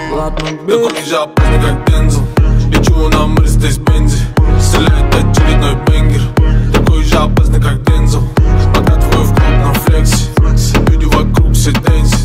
Такой нельзя опасный, как Дензел. Лечу на Мерседес, здесь бензи. Стреляет очередной бенгер. Такой же опасный, как Дензел. Пока твой вклад на флексе. Люди вокруг все дэнси.